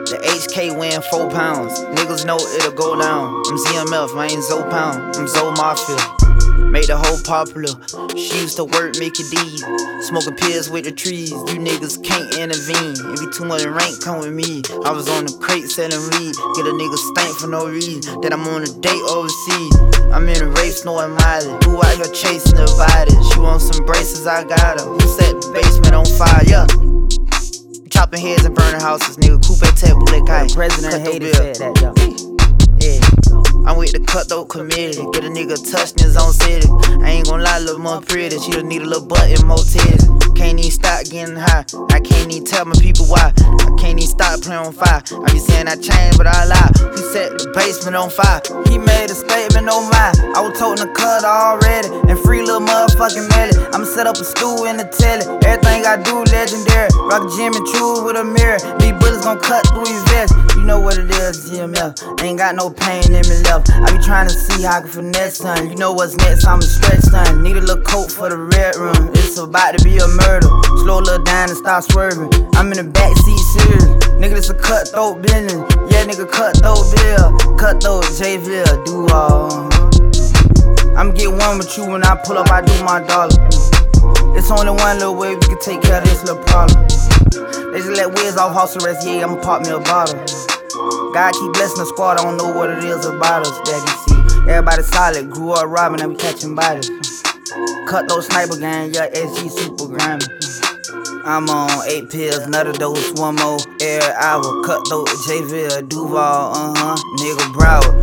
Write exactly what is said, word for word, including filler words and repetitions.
The H K weighing four pounds. Niggas know it'll go down. I'm Z M F, I ain't Zo Pound. I'm Zo Mafia. Made the whole popular. She used to work Mickey D's, smoking pills with the trees. You niggas can't intervene. If you too much rank, come with me. I was on the crate selling weed. Get a nigga stank for no reason. That I'm on a date overseas. I'm in a race, snoring Miley. Who out here chasing the body? She want some braces, I got her. Who set the basement on fire? Yeah. Chopping heads and burning houses, nigga. Coupe tech bullet guy. President hated said that, yo. Yeah. I'm with the cutthroat committee. Get a nigga touched in his own city. I ain't gon' lie, little more pretty. She'll need a little butt and more titties. Can't even stop getting high. I can't even tell my people why. I can't even stop playing on fire. I be saying I changed, but I lie. He set the basement on fire. He made a statement on mine. I was toting the cutter already. And free little motherfucking Melly. I'ma set up a stool in the telly. Everything I do legendary. Rock a gym and true with a mirror. These bullets gon' cut through his vest. You know what it is, G M F. Ain't got no pain in me left. I be trying to see how I can finesse, son. You know what's next, I'm a stretch, son. Need a little coat for the red room. It's about to be a murder. Slow a little down and start swerving. I'm in the backseat serious. Nigga, this a cutthroat business. Yeah, nigga, cutthroat bill. Cutthroat J-Ville, do all. I'ma get one with you when I pull up, I do my dollar. It's only one little way we can take care of this little problem. They just let Wiz off house arrest, yeah, I'ma pop me a bottle. God keep blessing the squad, I don't know what it is about us that you see. Everybody solid, grew up robbing and we catching bodies. Cutthroat sniper gang, yeah, S G super grimy. I'm on eight pills, another dose, one more every hour. Cutthroat J-Ville, Duval, uh-huh, nigga Broward.